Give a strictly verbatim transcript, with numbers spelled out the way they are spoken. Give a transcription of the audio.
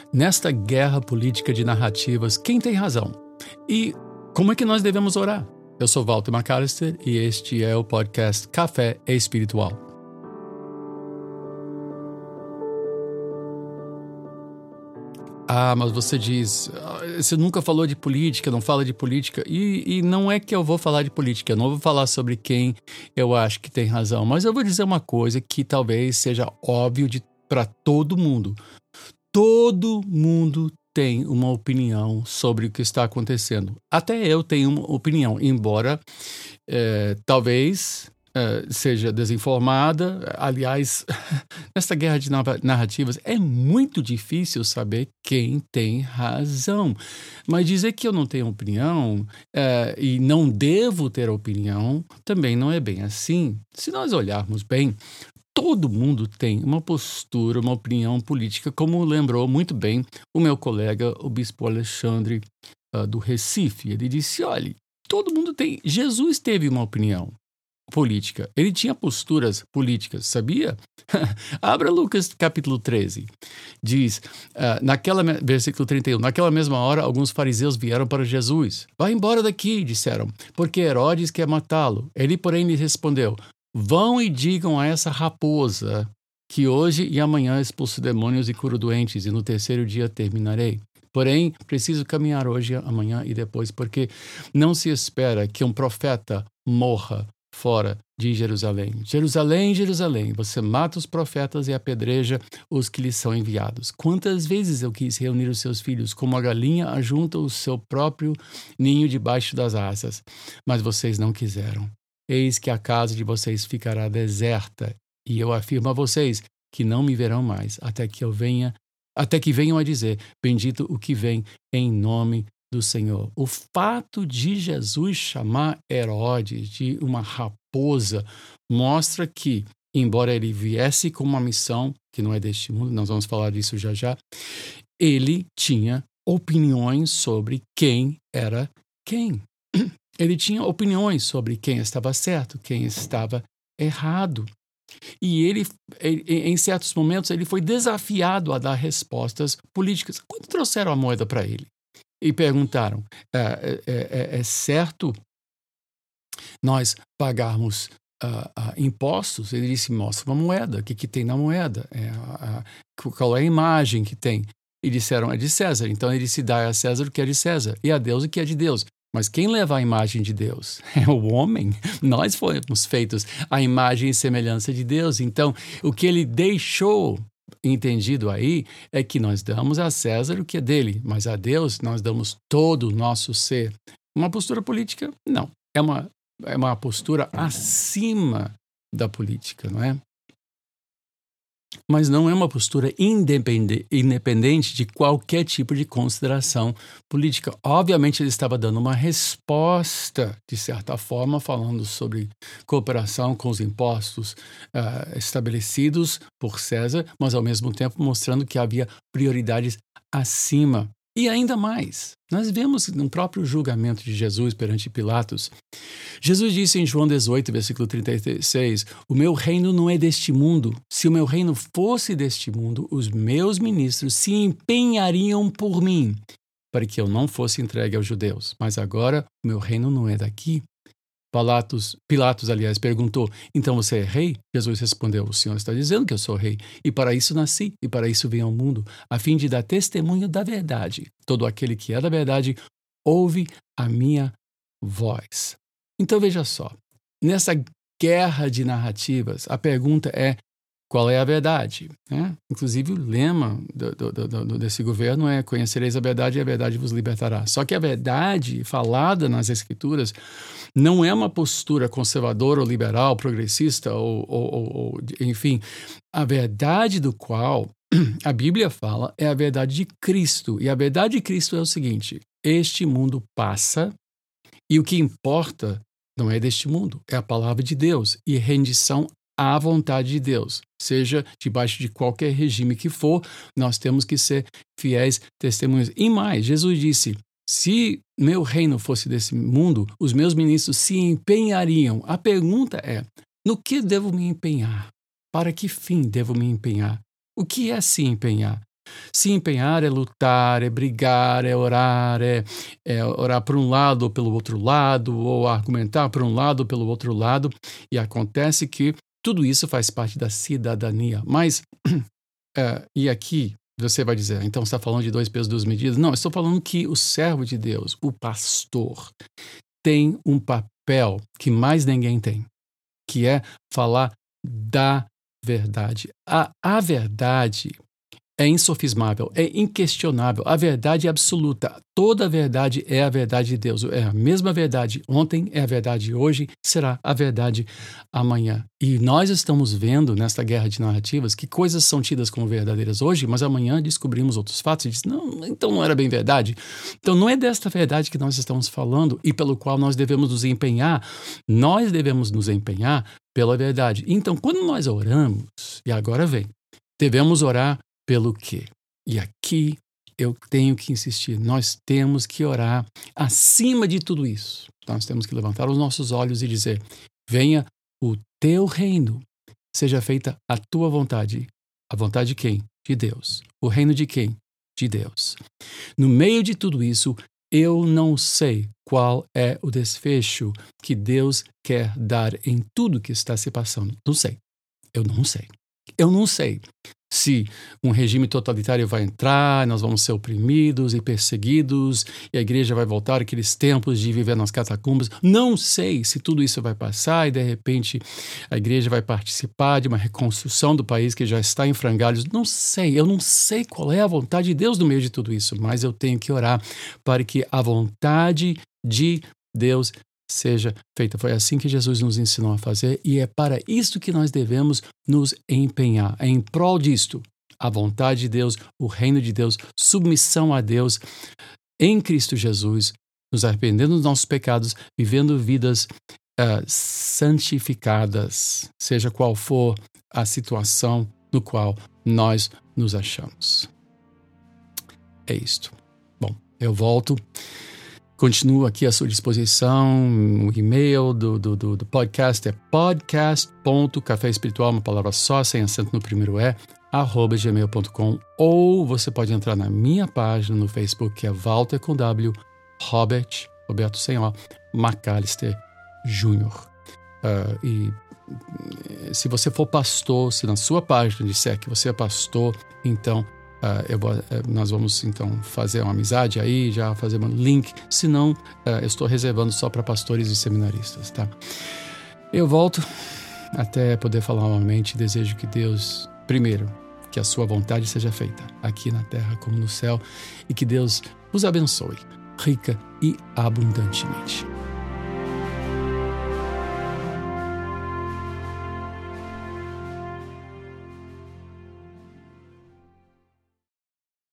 Nesta guerra política de narrativas, quem tem razão? E como é que nós devemos orar? Eu sou Walter McAllister e este é o podcast Café Espiritual. Ah, mas você diz, você nunca falou de política, não fala de política, e, e não é que eu vou falar de política, eu não vou falar sobre quem eu acho que tem razão, mas eu vou dizer uma coisa que talvez seja óbvio para todo mundo. Todo mundo tem uma opinião sobre o que está acontecendo. Até eu tenho uma opinião, embora é, talvez é, seja desinformada. Aliás, nessa guerra de narrativas é muito difícil saber quem tem razão. Mas dizer que eu não tenho opinião é, e não devo ter opinião também não é bem assim. Se nós olharmos bem, todo mundo tem uma postura, uma opinião política, como lembrou muito bem o meu colega, o bispo Alexandre uh, do Recife. Ele disse, olha, todo mundo tem... Jesus teve uma opinião política. Ele tinha posturas políticas, sabia? Abra Lucas capítulo treze. Diz, uh, naquela, versículo trinta e um, naquela mesma hora, alguns fariseus vieram para Jesus. Vai embora daqui, disseram, porque Herodes quer matá-lo. Ele, porém, lhe respondeu, vão e digam a essa raposa que hoje e amanhã expulso demônios e curo doentes, e no terceiro dia terminarei. Porém, preciso caminhar hoje, amanhã e depois, porque não se espera que um profeta morra fora de Jerusalém. Jerusalém, Jerusalém, você mata os profetas e apedreja os que lhes são enviados. Quantas vezes eu quis reunir os seus filhos, como a galinha ajunta o seu próprio ninho debaixo das asas, mas vocês não quiseram. Eis que a casa de vocês ficará deserta, e eu afirmo a vocês que não me verão mais, até que eu venha, até que venham a dizer, bendito o que vem em nome do Senhor. O fato de Jesus chamar Herodes de uma raposa mostra que, embora ele viesse com uma missão, que não é deste mundo, nós vamos falar disso já já, ele tinha opiniões sobre quem era quem. Ele tinha opiniões sobre quem estava certo, quem estava errado. E ele, em certos momentos, ele foi desafiado a dar respostas políticas. Quando trouxeram a moeda para ele e perguntaram, é, é, é, é certo nós pagarmos uh, uh, impostos? Ele disse, mostra uma moeda, o que, que tem na moeda? É, uh, qual é a imagem que tem? E disseram, é de César. Então ele disse, dá a César o que é de César e a Deus o que é de Deus. Mas quem leva a imagem de Deus? É o homem. Nós fomos feitos à imagem e semelhança de Deus. Então, o que ele deixou entendido aí é que nós damos a César o que é dele, mas a Deus nós damos todo o nosso ser. Uma postura política? Não. É uma, é uma postura acima da política, não é? Mas não é uma postura independente, independente de qualquer tipo de consideração política. Obviamente, ele estava dando uma resposta, de certa forma, falando sobre cooperação com os impostos uh, estabelecidos por César, mas, ao mesmo tempo, mostrando que havia prioridades acima. E ainda mais, nós vemos no próprio julgamento de Jesus perante Pilatos, Jesus disse em João dezoito, versículo trinta e seis, o meu reino não é deste mundo. Se o meu reino fosse deste mundo, os meus ministros se empenhariam por mim, para que eu não fosse entregue aos judeus. Mas agora, o meu reino não é daqui. Pilatos, Pilatos, aliás, perguntou, então você é rei? Jesus respondeu, o Senhor está dizendo que eu sou rei, e para isso nasci, e para isso vim ao mundo, a fim de dar testemunho da verdade. Todo aquele que é da verdade, ouve a minha voz. Então veja só, nessa guerra de narrativas, a pergunta é, qual é a verdade? É? Inclusive o lema do, do, do, desse governo é conhecereis a verdade e a verdade vos libertará. Só que a verdade falada nas Escrituras não é uma postura conservadora ou liberal, progressista, ou, ou, ou enfim, a verdade do qual a Bíblia fala é a verdade de Cristo. E a verdade de Cristo é o seguinte, este mundo passa e o que importa não é deste mundo, é a palavra de Deus e rendição à vontade de Deus. Seja debaixo de qualquer regime que for, nós temos que ser fiéis testemunhas. E mais, Jesus disse, se meu reino fosse desse mundo, os meus ministros se empenhariam. A pergunta é, no que devo me empenhar? Para que fim devo me empenhar? O que é se empenhar? Se empenhar é lutar, é brigar, é orar, é, é orar por um lado ou pelo outro lado, ou argumentar por um lado ou pelo outro lado. E acontece que tudo isso faz parte da cidadania. Mas, é, e aqui você vai dizer, então você está falando de dois pesos, duas medidas? Não, eu estou falando que o servo de Deus, o pastor, tem um papel que mais ninguém tem, que é falar da verdade. A, a verdade é insofismável, é inquestionável. A verdade é absoluta. Toda a verdade é a verdade de Deus. É a mesma verdade ontem, é a verdade hoje, será a verdade amanhã. E nós estamos vendo nesta guerra de narrativas que coisas são tidas como verdadeiras hoje, mas amanhã descobrimos outros fatos e diz, não, então não era bem verdade. Então não é desta verdade que nós estamos falando e pelo qual nós devemos nos empenhar. Nós devemos nos empenhar pela verdade. Então, quando nós oramos, e agora vem, devemos orar pelo quê? E aqui eu tenho que insistir, nós temos que orar acima de tudo isso. Nós temos que levantar os nossos olhos e dizer, venha o teu reino, seja feita a tua vontade. A vontade de quem? De Deus. O reino de quem? De Deus. No meio de tudo isso, eu não sei qual é o desfecho que Deus quer dar em tudo que está se passando. Não sei. Eu não sei. Eu não sei se um regime totalitário vai entrar, nós vamos ser oprimidos e perseguidos, e a igreja vai voltar àqueles tempos de viver nas catacumbas. Não sei se tudo isso vai passar e, de repente, a igreja vai participar de uma reconstrução do país que já está em frangalhos. Não sei, eu não sei qual é a vontade de Deus no meio de tudo isso, mas eu tenho que orar para que a vontade de Deus seja feita. Foi assim que Jesus nos ensinou a fazer e é para isso que nós devemos nos empenhar. É em prol disto, a vontade de Deus, o reino de Deus, submissão a Deus em Cristo Jesus, nos arrependendo dos nossos pecados, vivendo vidas uh, santificadas, seja qual for a situação no qual nós nos achamos. É isto. Bom, eu volto. Continuo aqui à sua disposição, o e-mail do, do, do, do podcast é podcast ponto café espiritual, uma palavra só, sem acento no primeiro E, arroba gmail ponto com, ou você pode entrar na minha página no Facebook, que é Walter com W, Robert, Roberto sem O, McAllister Júnior. Uh, e se você for pastor, se na sua página disser que você é pastor, então Uh, eu vou, uh, nós vamos então fazer uma amizade aí, já fazer um link, senão uh, eu estou reservando só para pastores e seminaristas, tá? Eu volto até poder falar novamente, desejo que Deus, primeiro, que a sua vontade seja feita aqui na terra como no céu e que Deus os abençoe rica e abundantemente.